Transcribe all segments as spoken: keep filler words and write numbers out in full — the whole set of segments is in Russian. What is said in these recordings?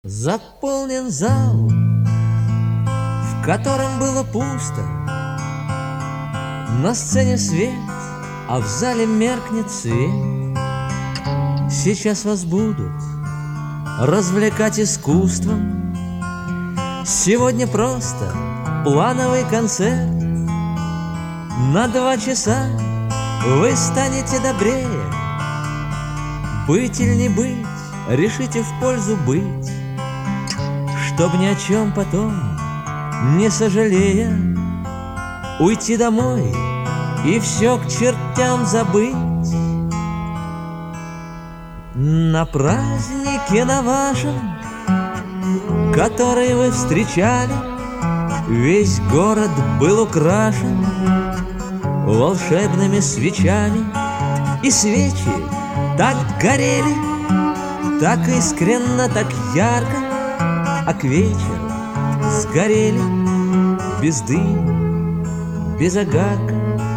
Заполнен зал, в котором было пусто. На сцене свет, а в зале меркнет свет. Сейчас вас будут развлекать искусством. Сегодня просто плановый концерт. На два часа вы станете добрее. Быть или не быть, решите в пользу быть, чтоб ни о чем потом не сожалея уйти домой и все к чертям забыть. На празднике на вашем, который вы встречали, весь город был украшен волшебными свечами, и свечи так горели, так искренно, так ярко, а к вечеру сгорели без дыма, без огарка.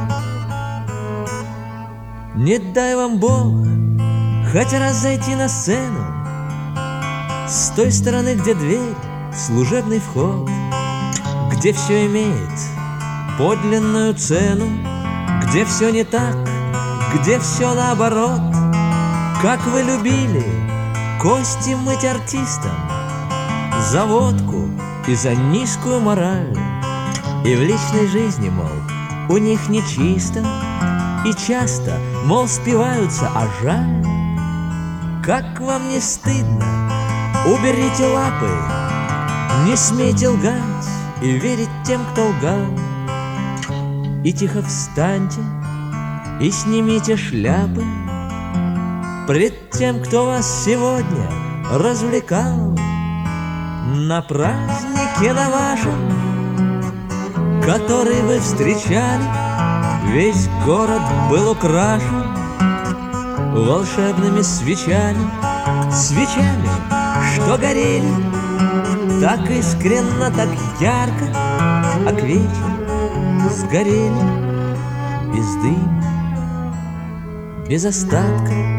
Не дай вам Бог хоть раз зайти на сцену с той стороны, где дверь, служебный вход, где все имеет подлинную цену, где все не так, где все наоборот. Как вы любили кости мыть артистам за водку и за низкую мораль, и в личной жизни, мол, у них нечисто, и часто, мол, спиваются, а жаль. Как вам не стыдно? Уберите лапы, не смейте лгать и верить тем, кто лгал. И тихо встаньте и снимите шляпы пред тем, кто вас сегодня развлекал. На празднике на вашем, который вы встречали, весь город был украшен волшебными свечами, свечами, что горели так искренно, так ярко, а к вечеру сгорели без дыма, без остатка.